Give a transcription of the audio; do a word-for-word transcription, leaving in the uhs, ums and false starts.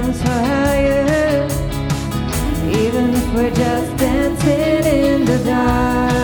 sounds higher, even if we're just dancing in the dark.